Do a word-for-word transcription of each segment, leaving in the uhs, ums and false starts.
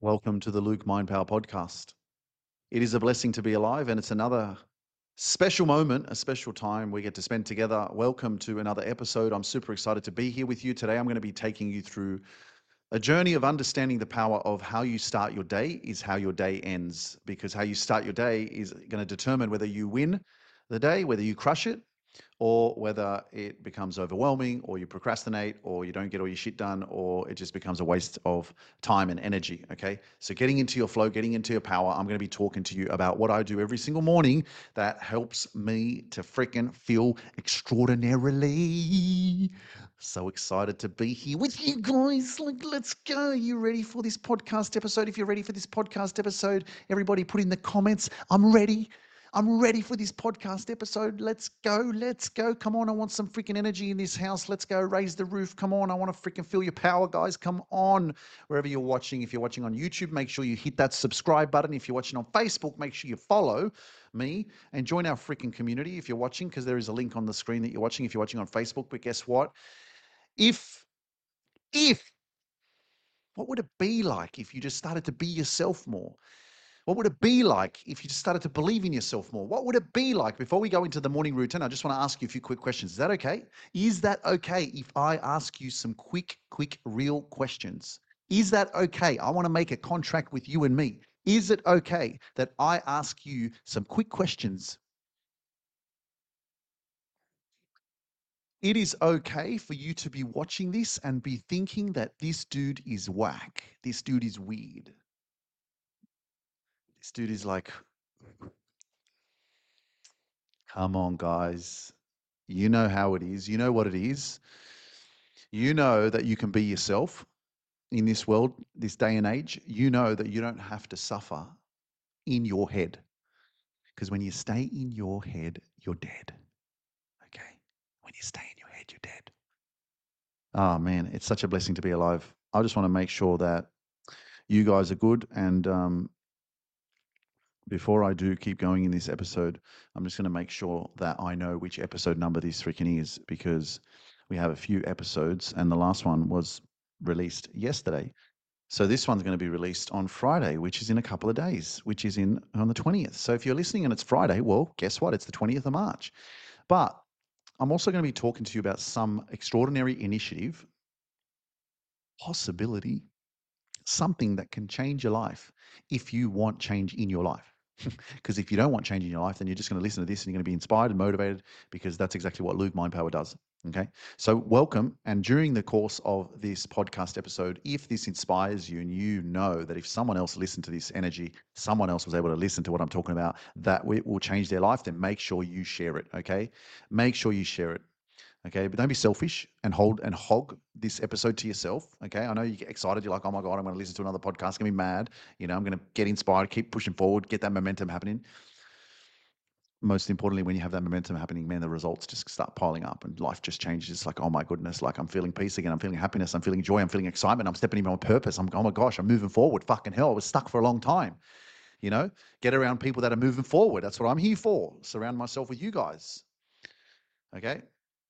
Welcome to the Luke Mind Power podcast. It is a blessing to be alive, and it's another special moment, a special time we get to spend together. Welcome to another episode. I'm super excited to be here with you today. I'm going to be taking you through a journey of understanding the power of how you start your day is how your day ends, because how you start your day is going to determine whether you win the day, whether you crush it, or whether it becomes overwhelming, or you procrastinate, or you don't get all your shit done, or it just becomes a waste of time and energy. Okay. So, getting into your flow, getting into your power, I'm going to be talking to you about what I do every single morning that helps me to freaking feel extraordinarily. So excited to be here with you guys. Like, let's go. You ready for this podcast episode? If you're ready for this podcast episode, everybody put in the comments, I'm ready. I'm ready for this podcast episode. Let's go. Let's go. Come on. I want some freaking energy in this house. Let's go. Raise the roof. Come on. I want to freaking feel your power, guys. Come on. Wherever you're watching, if you're watching on YouTube, make sure you hit that subscribe button. If you're watching on Facebook, make sure you follow me and join our freaking community if you're watching, because there is a link on the screen that you're watching if you're watching on Facebook. But guess what? If, if, what would it be like if you just started to be yourself more? What would it be like if you just started to believe in yourself more? What would it be like? Before we go into the morning routine, I just want to ask you a few quick questions. Is that okay? Is that okay if I ask you some quick, quick, real questions? Is that okay? I want to make a contract with you and me. Is it okay that I ask you some quick questions? It is okay for you to be watching this and be thinking that this dude is whack. This dude is weird. This dude is like, come on, guys. You know how it is. You know what it is. You know that you can be yourself in this world, this day and age. You know that you don't have to suffer in your head. Because when you stay in your head, you're dead. Okay? When you stay in your head, you're dead. Oh, man, it's such a blessing to be alive. I just want to make sure that you guys are good. And um, before I do keep going in this episode, I'm just going to make sure that I know which episode number this freaking is, because we have a few episodes and the last one was released yesterday. So this one's going to be released on Friday, which is in a couple of days, which is in on the twentieth. So if you're listening and it's Friday, well, guess what? It's the twentieth of March. But I'm also going to be talking to you about some extraordinary initiative, possibility, something that can change your life if you want change in your life. Because if you don't want change in your life, then you're just going to listen to this and you're going to be inspired and motivated, because that's exactly what Luke Mind Power does. Okay. So welcome. And during the course of this podcast episode, if this inspires you and you know that if someone else listened to this energy, someone else was able to listen to what I'm talking about, that it will change their life, then make sure you share it. Okay. Make sure you share it. Okay, but don't be selfish and hold and hog this episode to yourself. Okay, I know you get excited. You're like, oh my God, I'm going to listen to another podcast. It's going to be mad. You know, I'm going to get inspired, keep pushing forward, get that momentum happening. Most importantly, when you have that momentum happening, man, the results just start piling up and life just changes. It's like, oh my goodness, like I'm feeling peace again. I'm feeling happiness. I'm feeling joy. I'm feeling excitement. I'm stepping into my purpose. I'm, oh my gosh, I'm moving forward. Fucking hell, I was stuck for a long time. You know, get around people that are moving forward. That's what I'm here for. Surround myself with you guys. Okay.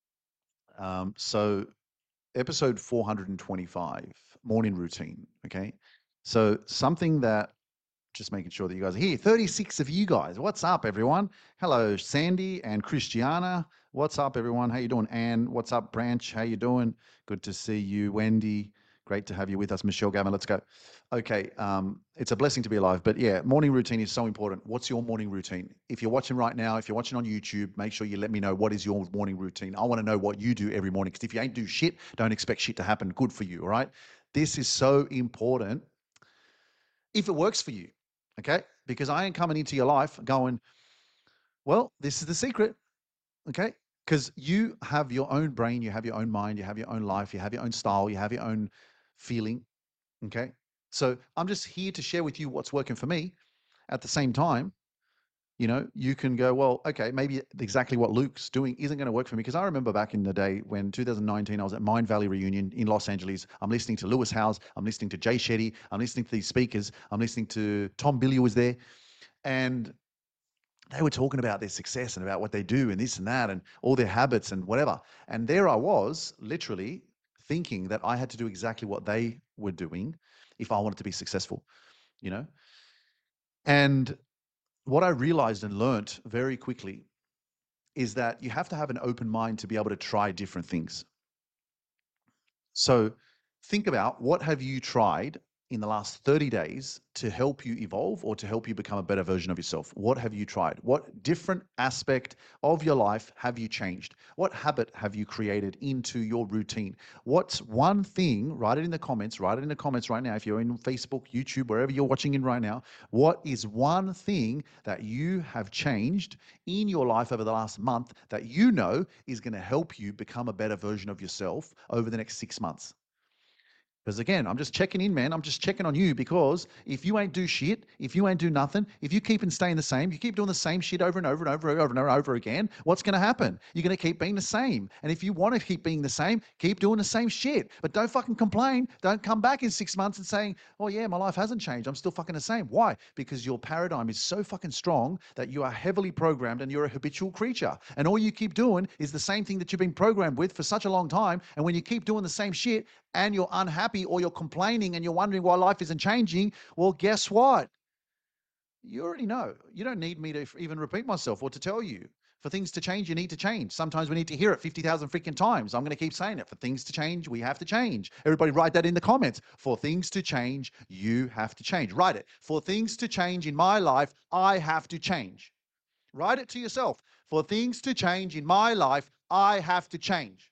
Um, so episode four hundred twenty-five, morning routine. Okay. So something that, just making sure that you guys are here. thirty-six of you guys. What's up, everyone? Hello, Sandy and Christiana. What's up, everyone? How you doing? Anne, what's up, Branch? How you doing? Good to see you, Wendy. Great to have you with us, Michelle Gavin. Let's go. Okay, um, it's a blessing to be alive. But yeah, morning routine is so important. What's your morning routine? If you're watching right now, if you're watching on YouTube, make sure you let me know what is your morning routine. I want to know what you do every morning, because if you ain't do shit, don't expect shit to happen good for you, all right? This is so important if it works for you, okay? Because I ain't coming into your life going, well, this is the secret, okay? Because you have your own brain, you have your own mind, you have your own life, you have your own style, you have your own feeling, okay? So I'm just here to share with you what's working for me. At the same time, you know, you can go, well, okay, maybe exactly what Luke's doing isn't going to work for me. Because I remember back in the day when two thousand nineteen, I was at Mind Valley Reunion in Los Angeles. I'm listening to Lewis Howes. I'm listening to Jay Shetty. I'm listening to these speakers. I'm listening to Tom Billy was there. And they were talking about their success and about what they do and this and that and all their habits and whatever. And there I was literally thinking that I had to do exactly what they were doing if I wanted to be successful. you know? And what I realized and learnt very quickly is that you have to have an open mind to be able to try different things. So think about, what have you tried in the last thirty days to help you evolve or to help you become a better version of yourself? What have you tried? What different aspect of your life have you changed? What habit have you created into your routine? What's one thing? Write it in the comments. Write it in the comments right now. If you're in Facebook, YouTube, wherever you're watching in right now, what is one thing that you have changed in your life over the last month that you know is going to help you become a better version of yourself over the next six months? Because again, I'm just checking in, man. I'm just checking on you, because if you ain't do shit, if you ain't do nothing, if you keep and staying the same, you keep doing the same shit over and over and over and over and over again, what's going to happen? You're going to keep being the same. And if you want to keep being the same, keep doing the same shit. But don't fucking complain. Don't come back in six months and saying, oh yeah, my life hasn't changed. I'm still fucking the same. Why? Because your paradigm is so fucking strong that you are heavily programmed and you're a habitual creature. And all you keep doing is the same thing that you've been programmed with for such a long time. And when you keep doing the same shit, and you're unhappy or you're complaining and you're wondering why life isn't changing, well, guess what? You already know. You don't need me to even repeat myself or to tell you. For things to change, you need to change. Sometimes we need to hear it fifty thousand freaking times. I'm going to keep saying it. For things to change, we have to change. Everybody write that in the comments. For things to change, you have to change. Write it. For things to change in my life, I have to change. Write it to yourself. For things to change in my life, I have to change.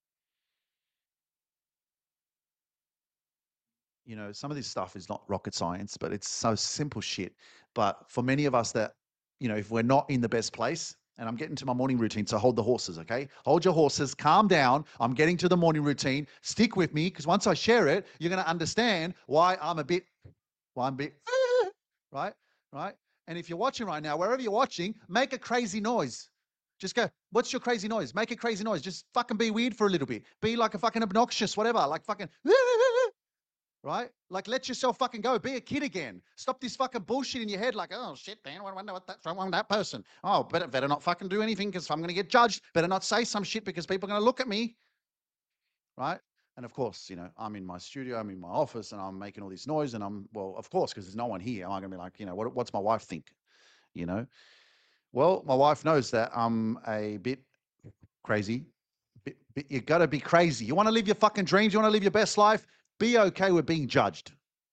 You know, some of this stuff is not rocket science, but it's so simple shit. But for many of us that, you know, if we're not in the best place, and I'm getting to my morning routine, so hold the horses, okay? Hold your horses, calm down. I'm getting to the morning routine. Stick with me, because once I share it, you're going to understand why I'm a bit, why I'm a bit, right? Right? And if you're watching right now, wherever you're watching, make a crazy noise. Just go, what's your crazy noise? Make a crazy noise. Just fucking be weird for a little bit. Be like a fucking obnoxious, whatever, like fucking, right? Like, let yourself fucking go. Be a kid again. Stop this fucking bullshit in your head. Like, oh shit, man, I wonder what that's wrong with that person. Oh, better, better not fucking do anything because I'm going to get judged. Better not say some shit because people are going to look at me, right? And of course, you know, I'm in my studio, I'm in my office, and I'm making all this noise, and I'm, well, of course, because there's no one here. Am I going to be like, you know, what, what's my wife think? You know, well, my wife knows that I'm a bit crazy. Bit, bit, you got to be crazy. You want to live your fucking dreams. You want to live your best life. Be okay with being judged.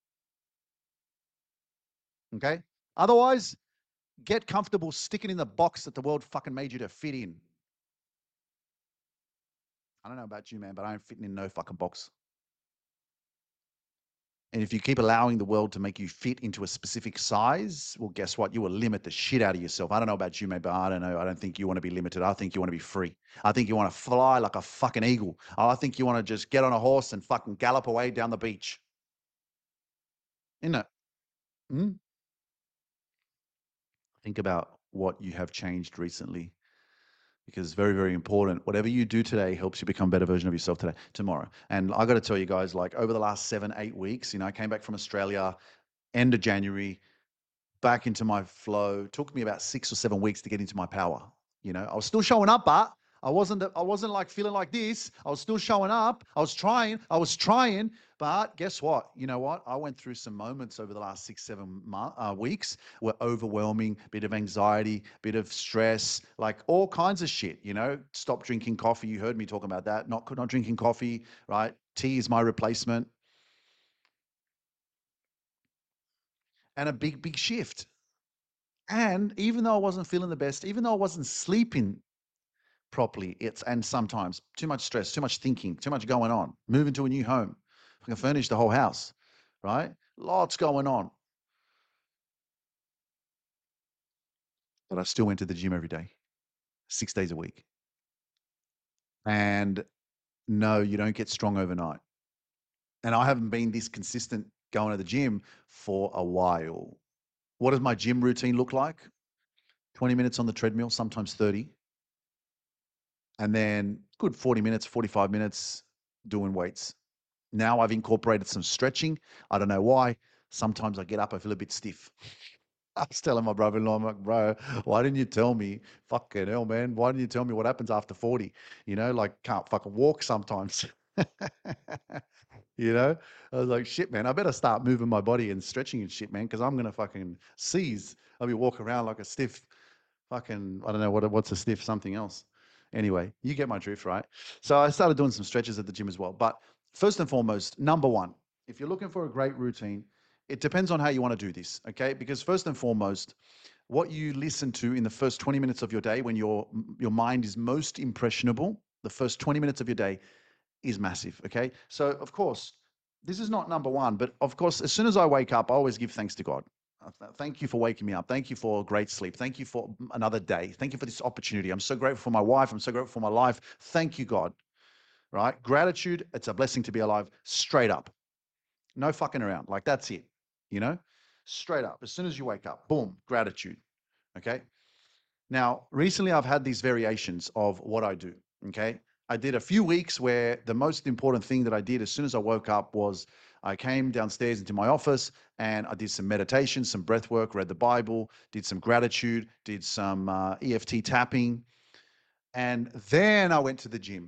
Okay. Otherwise, get comfortable sticking in the box that the world fucking made you to fit in. I don't know about you, man, but I ain't fitting in no fucking box. And if you keep allowing the world to make you fit into a specific size, well, guess what? You will limit the shit out of yourself. I don't know about you, mate, but I don't know. I don't think you want to be limited. I think you want to be free. I think you want to fly like a fucking eagle. I think you want to just get on a horse and fucking gallop away down the beach. Isn't it? Hmm? Think about what you have changed recently, because it's very, very important. Whatever you do today helps you become a better version of yourself today, tomorrow. And I got to tell you guys, like over the last seven, eight weeks, you know, I came back from Australia end of January, back into my flow. It took me about six or seven weeks to get into my power. You know, I was still showing up, but I wasn't, I wasn't like feeling like this. I was still showing up. I was trying, I was trying, but guess what? You know what? I went through some moments over the last six, seven months, uh, weeks were overwhelming, bit of anxiety, bit of stress, like all kinds of shit, you know, stop drinking coffee. You heard me talking about that. Not, not drinking coffee, right? Tea is my replacement, and a big, big shift. And even though I wasn't feeling the best, even though I wasn't sleeping properly, it's, and sometimes too much stress, too much thinking, too much going on, moving to a new home, I can furnish the whole house, right? Lots going on. But I still went to the gym every day, six days a week. And no, you don't get strong overnight. And I haven't been this consistent going to the gym for a while. What does my gym routine look like? twenty minutes on the treadmill, sometimes thirty. And then good forty minutes, forty-five minutes doing weights. Now I've incorporated some stretching. I don't know why. Sometimes I get up, I feel a bit stiff. I was telling my brother-in-law, I'm like, bro, why didn't you tell me? Fucking hell, man. Why didn't you tell me what happens after forty? You know, like can't fucking walk sometimes. You know, I was like, shit, man, I better start moving my body and stretching and shit, man, because I'm gonna fucking seize. I'll be walking around like a stiff fucking, I don't know what what's a stiff something else. Anyway, you get my drift, right? So I started doing some stretches at the gym as well. But first and foremost, number one, if you're looking for a great routine, it depends on how you want to do this, okay? Because first and foremost, what you listen to in the first twenty minutes of your day when your your mind is most impressionable, the first twenty minutes of your day is massive. Okay. So, of course, this is not number one, but of course, as soon as I wake up, I always give thanks to God. Uh, th- Thank you for waking me up. Thank you for great sleep. Thank you for another day. Thank you for this opportunity. I'm so grateful for my wife. I'm so grateful for my life. Thank you, God. Right? Gratitude, it's a blessing to be alive, straight up. No fucking around. Like, that's it. You know, straight up. As soon as you wake up, boom, gratitude. Okay. Now, recently I've had these variations of what I do. Okay. I did a few weeks where the most important thing that I did as soon as I woke up was I came downstairs into my office and I did some meditation, some breath work, read the Bible, did some gratitude, did some uh, E F T tapping. And then I went to the gym.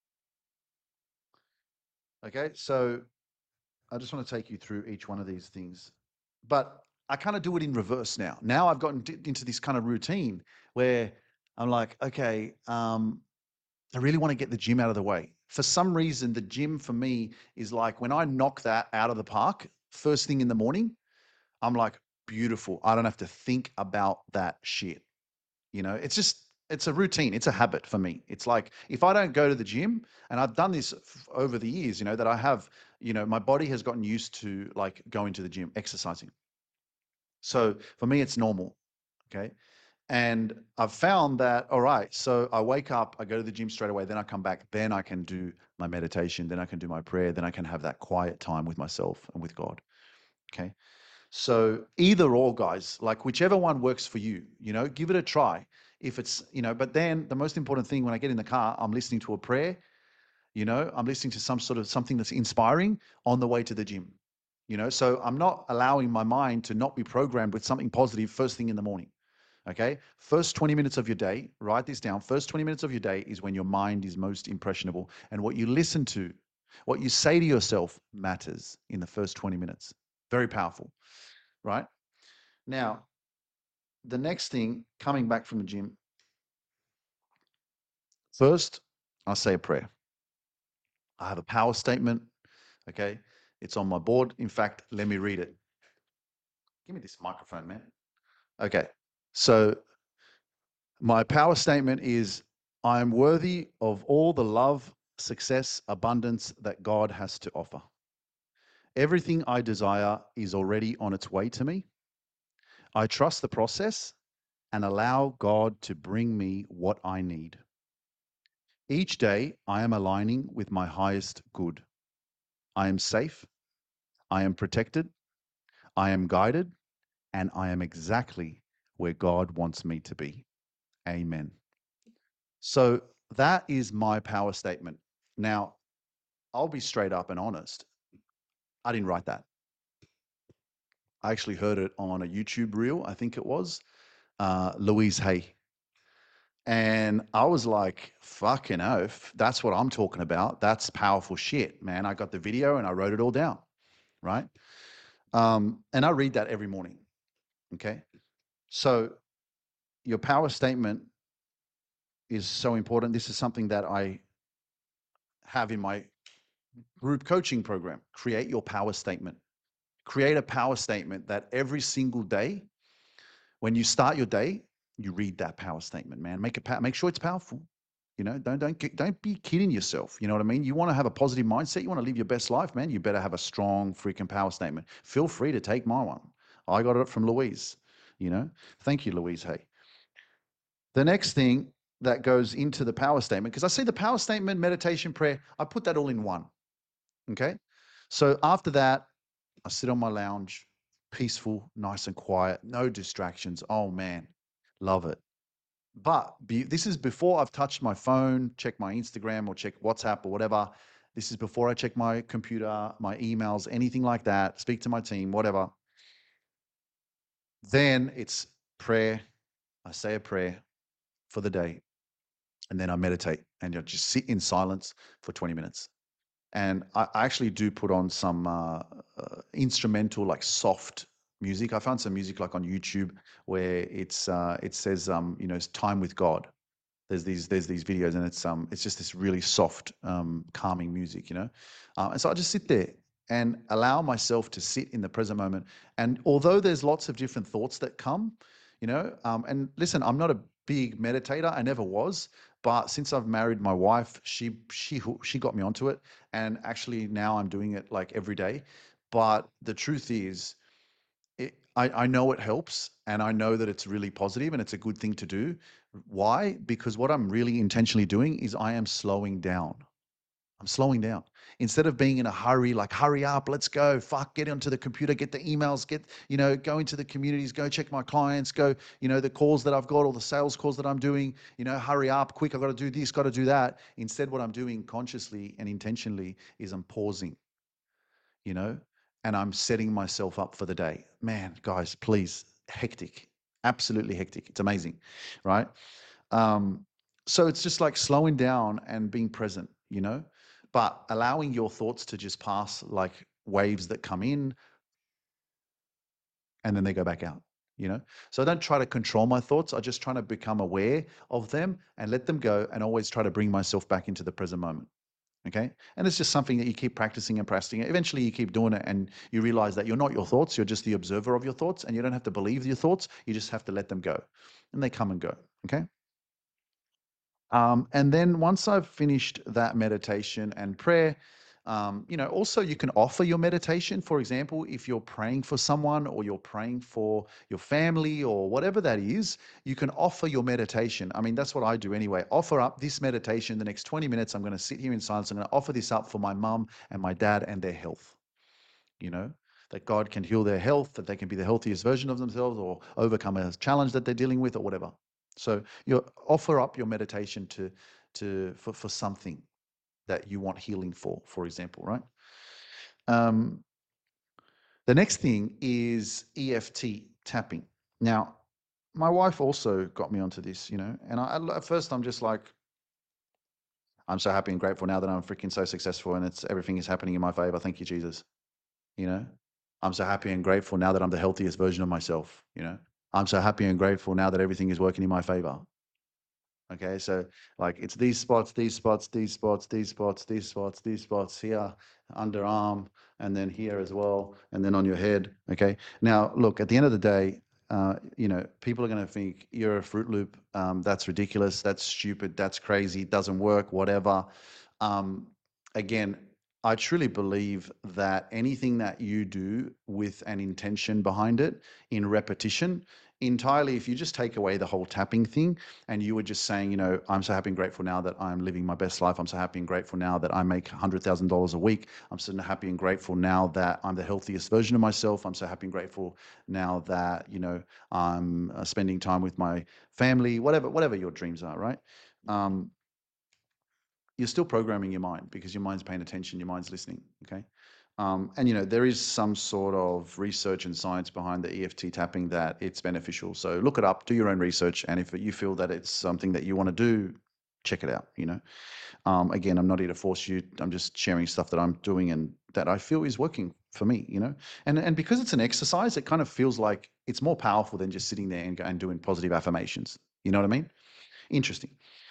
Okay. So I just want to take you through each one of these things. But I kind of do it in reverse now. Now I've gotten d- into this kind of routine where I'm like, okay, um, I really want to get the gym out of the way. For some reason, the gym for me is like when I knock that out of the park first thing in the morning, I'm like, beautiful. I don't have to think about that shit. You know, it's just, it's a routine. It's a habit for me. It's like if I don't go to the gym, and I've done this f- over the years, you know, that I have, you know, my body has gotten used to like going to the gym, exercising. So for me, it's normal. Okay. And I've found that, all right, so I wake up, I go to the gym straight away, then I come back, then I can do my meditation, then I can do my prayer, then I can have that quiet time with myself and with God. Okay. So either or, guys, like whichever one works for you, you know, give it a try. If it's, you know, but then the most important thing when I get in the car, I'm listening to a prayer, you know, I'm listening to some sort of something that's inspiring on the way to the gym, you know, so I'm not allowing my mind to not be programmed with something positive first thing in the morning. Okay. First twenty minutes of your day, write this down. First twenty minutes of your day is when your mind is most impressionable. And what you listen to, what you say to yourself matters in the first twenty minutes. Very powerful, right? Now, the next thing, coming back from the gym, first, I say a prayer. I have a power statement. Okay. It's on my board. In fact, let me read it. Give me this microphone, man. Okay. So, my power statement is I am worthy of all the love, success, abundance that God has to offer. Everything I desire is already on its way to me. I trust the process and allow God to bring me what I need. Each day, I am aligning with my highest good. I am safe. I am protected. I am guided. And I am exactly where God wants me to be. Amen. So that is my power statement. Now, I'll be straight up and honest. I didn't write that. I actually heard it on a YouTube reel, I think it was, uh, Louise Hay. And I was like, fucking oath, that's what I'm talking about. That's powerful shit, man. I got the video and I wrote it all down, right? Um, and I read that every morning. Okay. So your power statement is so important. This is something that I have in my group coaching program. Create your power statement. Create a power statement that every single day, when you start your day, you read that power statement, man. Make it make sure it's powerful. You know, don't don't don't be kidding yourself. You know what I mean? You want to have a positive mindset. You want to live your best life, man. You better have a strong freaking power statement. Feel free to take my one. I got it from Louise. You know, thank you, Louise. Hey, the next thing that goes into the power statement, because I see the power statement, meditation, prayer, I put that all in one. Okay. So after that, I sit on my lounge, peaceful, nice and quiet, no distractions. Oh man, love it. But be, this is before I've touched my phone, check my Instagram or check WhatsApp or whatever. This is before I check my computer, my emails, anything like that, speak to my team, whatever. Then it's prayer. I say a prayer for the day and then I meditate and I just sit in silence for twenty minutes. and I, I actually do put on some uh, uh, instrumental, like soft music. I found some music like on YouTube where it's uh, it says um, you know, it's time with God. There's these there's these videos, and it's um it's just this really soft, um, calming music, you know. Um, and so I just sit there and allow myself to sit in the present moment. And although there's lots of different thoughts that come, you know, um, and listen, I'm not a big meditator. I never was, but since I've married my wife, she she hoo- she got me onto it, and actually now I'm doing it like every day. But the truth is, it, I, I know it helps, and I know that it's really positive and it's a good thing to do. Why? Because what I'm really intentionally doing is I am slowing down. I'm slowing down. Instead of being in a hurry, like, hurry up, let's go, fuck, get onto the computer, get the emails, get, you know, go into the communities, go check my clients, go, you know, the calls that I've got, all the sales calls that I'm doing, you know, hurry up, quick, I've got to do this, got to do that. Instead, what I'm doing consciously and intentionally is I'm pausing, you know, and I'm setting myself up for the day. Man, guys, please, hectic, absolutely hectic. It's amazing, right? Um, so it's just like slowing down and being present, you know, but allowing your thoughts to just pass like waves that come in and then they go back out, you know. So I don't try to control my thoughts. I just try to become aware of them and let them go, and always try to bring myself back into the present moment. Okay. And it's just something that you keep practicing and practicing. Eventually, you keep doing it and you realize that you're not your thoughts. You're just the observer of your thoughts, and you don't have to believe your thoughts. You just have to let them go, and they come and go. Okay. Um, and then once I've finished that meditation and prayer, um, you know, also you can offer your meditation. For example, if you're praying for someone or you're praying for your family or whatever that is, you can offer your meditation. I mean, that's what I do anyway. Offer up this meditation. The next twenty minutes, I'm going to sit here in silence. I'm going to offer this up for my mum and my dad and their health, you know, that God can heal their health, that they can be the healthiest version of themselves or overcome a challenge that they're dealing with or whatever. So you offer up your meditation to to for, for something that you want healing for, for example, right? Um, the next thing is E F T tapping. Now, my wife also got me onto this, you know, and I, at first I'm just like, I'm so happy and grateful now that I'm freaking so successful and it's everything is happening in my favor. Thank you, Jesus. You know, I'm so happy and grateful now that I'm the healthiest version of myself. You know, I'm so happy and grateful now that everything is working in my favor. Okay, so like it's these spots, these spots, these spots, these spots, these spots, these spots here, underarm, and then here as well, and then on your head. Okay, now look, at the end of the day, uh, you know, people are going to think you're a Fruit Loop. Um, that's ridiculous. That's stupid. That's crazy. It doesn't work. Whatever. Um, Again, I truly believe that anything that you do with an intention behind it in repetition, entirely, if you just take away the whole tapping thing and you were just saying, you know, I'm so happy and grateful now that I'm living my best life. I'm so happy and grateful now that I make one hundred thousand dollars a week. I'm so happy and grateful now that I'm the healthiest version of myself. I'm so happy and grateful now that, you know, I'm uh, spending time with my family, whatever, whatever your dreams are, right? Um, you're still programming your mind because your mind's paying attention, your mind's listening. Okay. Um, and you know, there is some sort of research and science behind the E F T tapping that it's beneficial. So look it up, do your own research, and if you feel that it's something that you want to do, check it out. You know, um, again, I'm not here to force you. I'm just sharing stuff that I'm doing and that I feel is working for me. You know, and and because it's an exercise, it kind of feels like it's more powerful than just sitting there and, and doing positive affirmations. You know what I mean? Interesting.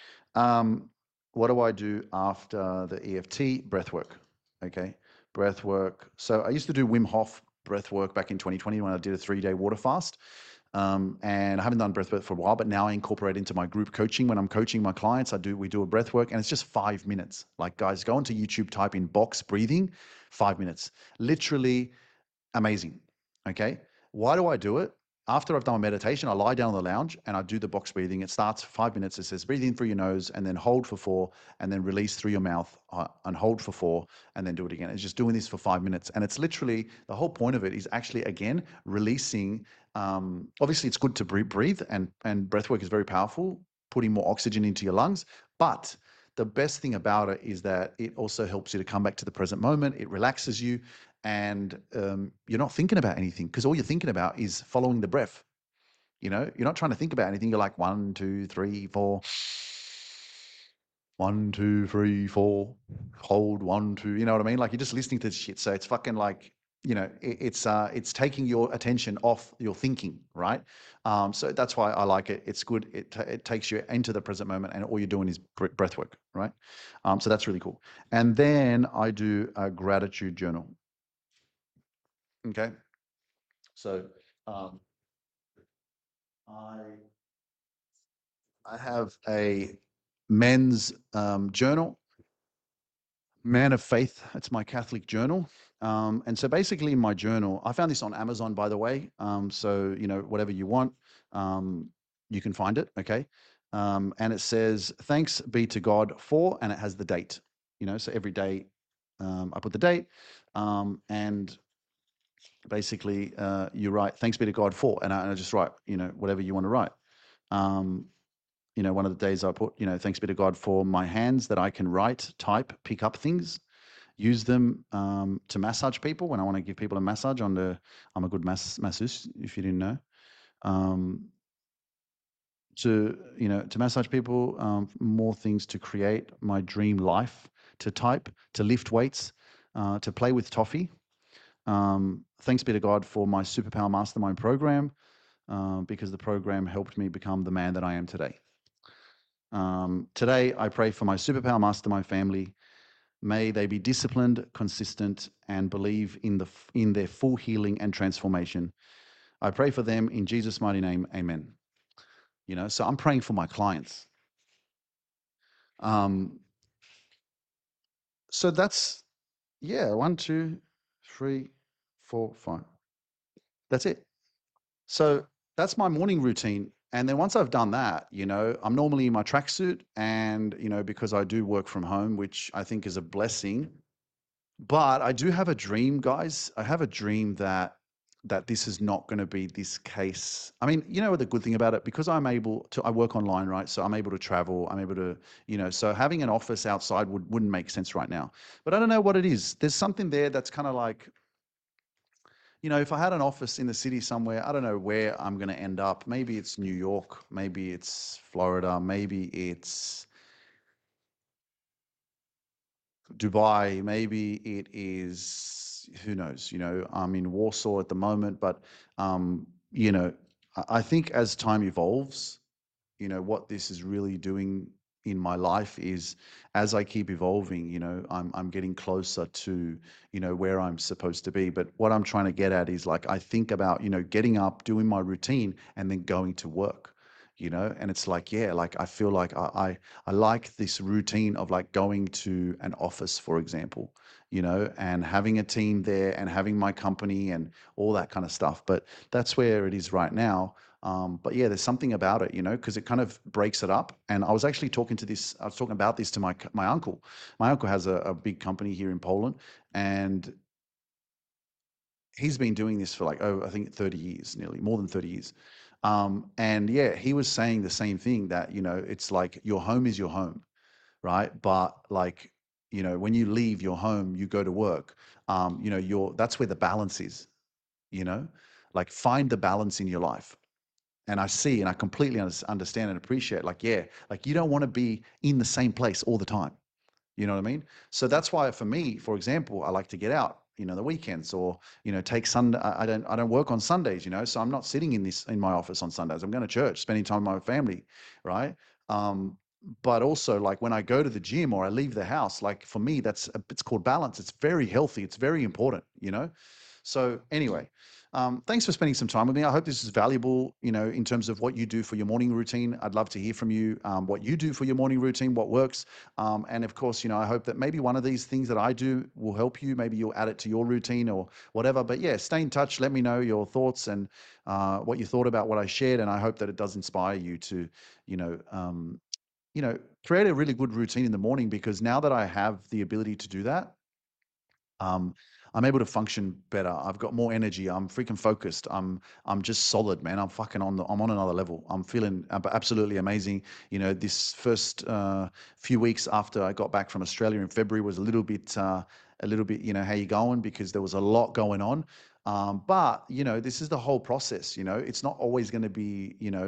Um, what do I do after the E F T? Breath work. Okay. Breath work. So I used to do Wim Hof breath work back in twenty twenty when I did a three day water fast. Um, and I haven't done breath work for a while, but now I incorporate into my group coaching. When I'm coaching my clients, I do, we do a breath work and it's just five minutes. Like guys, go onto YouTube, type in box breathing, five minutes, literally amazing. Okay. Why do I do it? After I've done my meditation, I lie down on the lounge and I do the box breathing. It starts five minutes. It says breathe in through your nose and then hold for four and then release through your mouth uh, and hold for four and then do it again. It's just doing this for five minutes. And it's literally the whole point of it is actually, again, releasing. Um, obviously, it's good to breathe and, and breath work is very powerful, putting more oxygen into your lungs. But the best thing about it is that it also helps you to come back to the present moment. It relaxes you and um, you're not thinking about anything because all you're thinking about is following the breath. You know, you're not trying to think about anything. You're like one, two, three, four, one, two, three, four, hold one, two. You know what I mean? Like you're just listening to this shit. So it's fucking like, you know, it, it's uh, it's taking your attention off your thinking, right? Um, so that's why I like it. It's good. It ta- it takes you into the present moment, and all you're doing is br- breath work, right? Um, so that's really cool. And then I do a gratitude journal. Okay, so um, I I have a men's um, journal, Man of Faith. It's my Catholic journal. Um, and so basically, in my journal, I found this on Amazon, by the way. Um, so, you know, whatever you want, um, you can find it. Okay. Um, and it says, thanks be to God for, and it has the date, you know, so every day um, I put the date. Um, and basically, uh, you write, thanks be to God for, and I, and I just write, you know, whatever you want to write. Um, you know, one of the days I put, you know, thanks be to God for my hands that I can write, type, pick up things, use them um, to massage people when I want to give people a massage. On the, I'm a good mass, masseuse, if you didn't know. Um, to you know, to massage people, um, more things to create my dream life, to type, to lift weights, uh, to play with toffee. Um, thanks be to God for my Superpower Mastermind program, uh, because the program helped me become the man that I am today. Um, today, I pray for my Superpower Mastermind family. May they be disciplined, consistent, and believe in the in their full healing and transformation. I pray for them in Jesus' mighty name. Amen. You know, so I'm praying for my clients. Um, so that's yeah, one, two, three, four, five. That's it. So that's my morning routine. And then once I've done that, you know, I'm normally in my tracksuit, and you know, because I do work from home, which I think is a blessing. But I do have a dream, guys. I have a dream that that this is not going to be this case. I mean, you know, the good thing about it, because I'm able to, I work online, right? So I'm able to travel. I'm able to, you know, so having an office outside would wouldn't make sense right now. But I don't know what it is. There's something there that's kind of like, you know, if I had an office in the city somewhere, I don't know where I'm going to end up. Maybe it's New York. Maybe it's Florida. Maybe it's Dubai, maybe it is, who knows, you know, I'm in Warsaw at the moment, but, um, you know, I I think as time evolves, you know, what this is really doing in my life is, as I keep evolving, you know, I'm I'm getting closer to, you know, where I'm supposed to be. But what I'm trying to get at is like I think about, you know, getting up, doing my routine, and then going to work, you know, and it's like, yeah, like I feel like I I, I like this routine of like going to an office, for example, you know, and having a team there and having my company and all that kind of stuff. But that's where it is right now. Um, but yeah, there's something about it, you know, because it kind of breaks it up. And I was actually talking to this, I was talking about this to my my uncle. My uncle has a, a big company here in Poland, and he's been doing this for like, oh, I think thirty years, nearly more than thirty years. Um, and yeah, he was saying the same thing, that, you know, it's like your home is your home, right? But like, you know, when you leave your home, you go to work. Um, you know, you're that's where the balance is, you know, like find the balance in your life. And I see and I completely under- understand and appreciate, like, yeah, like you don't want to be in the same place all the time. You know what I mean? So that's why for me, for example, I like to get out, you know, the weekends, or, you know, take Sunday. I I don't, I don't work on Sundays, you know, so I'm not sitting in this, in my office on Sundays. I'm going to church, spending time with my family. Right. Um, but also like when I go to the gym or I leave the house, like for me, that's, a, it's called balance. It's very healthy. It's very important, you know? So anyway, um, thanks for spending some time with me. I hope this is valuable, you know, in terms of what you do for your morning routine. I'd love to hear from you, um, what you do for your morning routine, what works. Um, and of course, you know, I hope that maybe one of these things that I do will help you. Maybe you'll add it to your routine or whatever. But yeah, stay in touch. Let me know your thoughts and uh, what you thought about what I shared. And I hope that it does inspire you to, you know, um, you know, create a really good routine in the morning, because now that I have the ability to do that, um, I'm able to function better. I've got more energy. I'm freaking focused. I'm I'm just solid, man. I'm fucking on the. I'm on another level. I'm feeling ab- absolutely amazing. You know, this first uh, few weeks after I got back from Australia in February was a little bit, uh, a little bit. You know, how you going? Because there was a lot going on. Um, but you know, this is the whole process. You know, it's not always going to be, you know,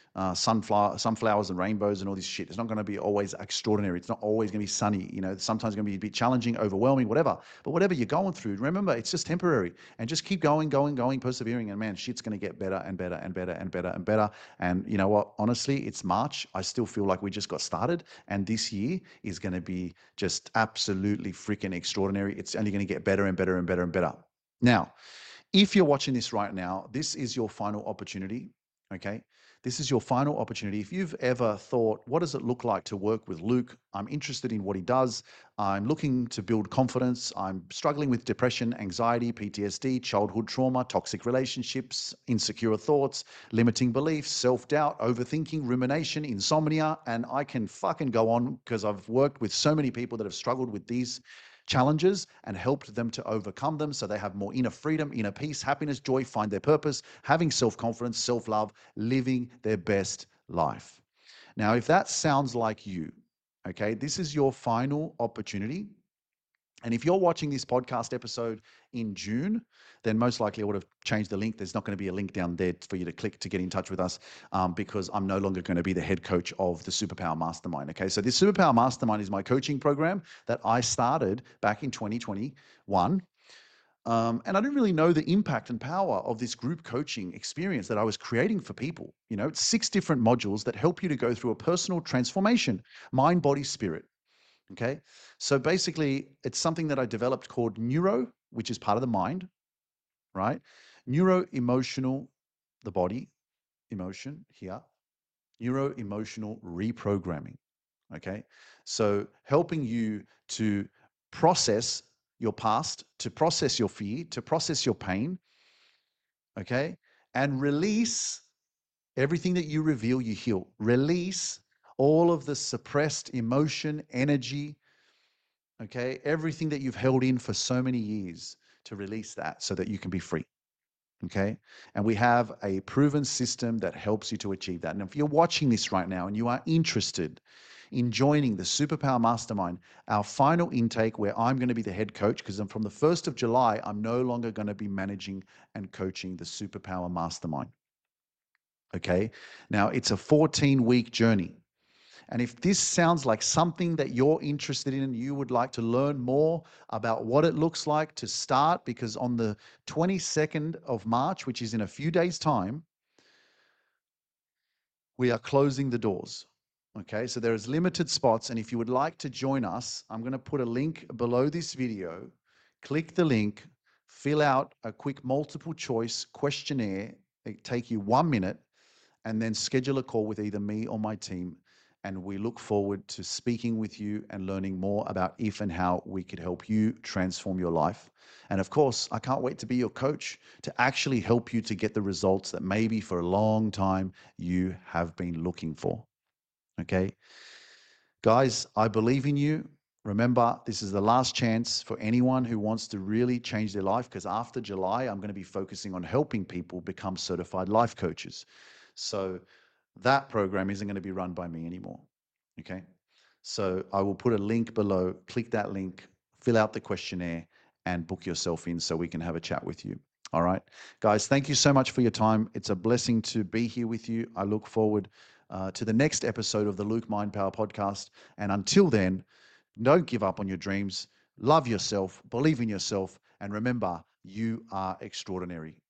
uh, sunflower, sunflowers and rainbows and all this shit. It's not going to be always extraordinary. It's not always going to be sunny. You know, sometimes going to be a bit challenging, overwhelming, whatever. But whatever you're going through, remember, it's just temporary. And just keep going, going, going, persevering. And man, shit's going to get better and better and better and better and better. And you know what? Honestly, it's March. I still feel like we just got started. And this year is going to be just absolutely freaking extraordinary. It's only going to get better and better and better and better. Now, if you're watching this right now, this is your final opportunity, okay? This is your final opportunity. If you've ever thought, what does it look like to work with Luke? I'm interested in what he does. I'm looking to build confidence. I'm struggling with depression, anxiety, P T S D, childhood trauma, toxic relationships, insecure thoughts, limiting beliefs, self-doubt, overthinking, rumination, insomnia, and I can fucking go on because I've worked with so many people that have struggled with these challenges and helped them to overcome them so they have more inner freedom, inner peace, happiness, joy, find their purpose, having self-confidence, self-love, living their best life. Now, if that sounds like you, okay, this is your final opportunity. And if you're watching this podcast episode in June, then most likely I would have changed the link. There's not going to be a link down there for you to click to get in touch with us um, because I'm no longer going to be the head coach of the Superpower Mastermind. Okay, so this Superpower Mastermind is my coaching program that I started back in twenty twenty-one. Um, and I didn't really know the impact and power of this group coaching experience that I was creating for people. You know, it's six different modules that help you to go through a personal transformation, mind, body, spirit. Okay. So basically, it's something that I developed called neuro, which is part of the mind, right? Neuro emotional, the body, emotion here, neuro emotional reprogramming. Okay. So helping you to process your past, to process your fear, to process your pain. Okay. And release everything that you reveal, you heal. Release all of the suppressed emotion, energy, okay? Everything that you've held in for so many years, to release that so that you can be free, okay? And we have a proven system that helps you to achieve that. And if you're watching this right now and you are interested in joining the Superpower Mastermind, our final intake where I'm going to be the head coach, because from the first of July, I'm no longer going to be managing and coaching the Superpower Mastermind, okay? Now, it's a fourteen-week journey. And if this sounds like something that you're interested in and you would like to learn more about what it looks like to start, because on the twenty-second of March, which is in a few days' time, we are closing the doors. Okay, so there is limited spots. And if you would like to join us, I'm going to put a link below this video. Click the link, fill out a quick multiple choice questionnaire. It take you one minute, and then schedule a call with either me or my team. And we look forward to speaking with you and learning more about if and how we could help you transform your life. And of course, I can't wait to be your coach to actually help you to get the results that maybe for a long time you have been looking for. Okay. Guys, I believe in you. Remember, this is the last chance for anyone who wants to really change their life, because after July, I'm going to be focusing on helping people become certified life coaches. So that program isn't going to be run by me anymore. Okay. So I will put a link below. Click that link, fill out the questionnaire, and book yourself in so we can have a chat with you. All right. Guys, thank you so much for your time. It's a blessing to be here with you. I look forward uh, to the next episode of the Luke Mind Power podcast. And until then, don't give up on your dreams. Love yourself, believe in yourself, and remember, you are extraordinary.